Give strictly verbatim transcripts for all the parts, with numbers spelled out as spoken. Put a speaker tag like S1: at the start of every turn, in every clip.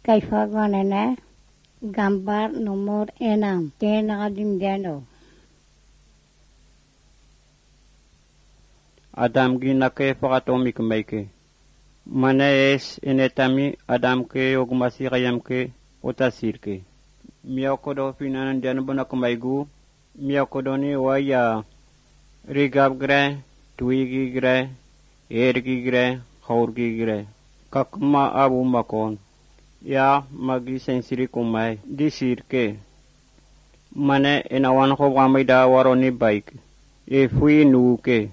S1: kaifaganene gambar nomor enam tenakadimdeno.
S2: Adam gina ke fakatomi kemaike. Mana es enetami Adam ke ogmasi kayam ke utasir ke. Miyakodo finanan janabuna kemaigu. Miyakodoni waya rigab gre, tuigi gre, ergi gre, khaurgi gre. Kakma abu makon. Ya magi sensiri kumai disir ke. Mana enawan ko wamida waroni baik. E fui nuke.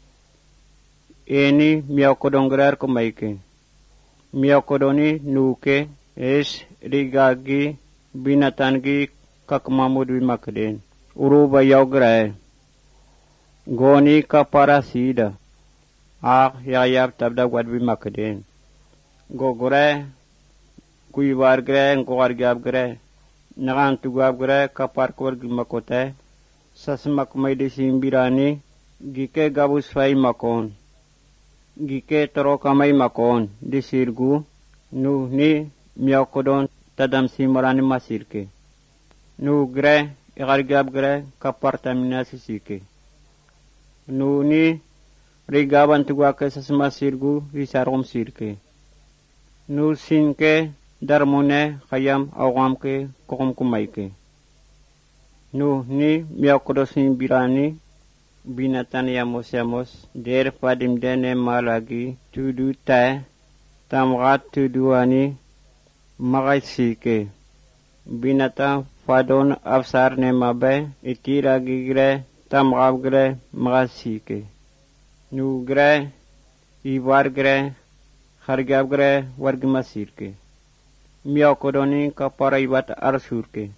S2: Eni miyakodongrar kumaike. Miyakodoni nuke es rigagi binatangi kakmamud bimakden. Uruba yaugrae. Goni kapara sida. Ah yayab tabda wad bimakden. Gogre kuibar gre ngwar gab gre. Nagan tugab gre kapar kwar gimakote. Sasmak maide simbirani gike gabus fai makon. Gike tero kamay makon disirgu nu ni miyakodon tadam simarani masirke. Nu gre igargab gre kapartamina sisike. Nu ni rigaban tugake sasmasirgu risarom sirke. Nu sinke darmune khayam awamke kokom kumaike. Nu ni miyakodosin birani binatan yamos yamos der padim dene malagi tudu ta tamrat tuduani magai sike binatan fadon afsar ne mabe itira gigre tamrab gre magai sike nu gre ibar gre khargab gre wargma sirke miyakodoni kapara ibat arsurke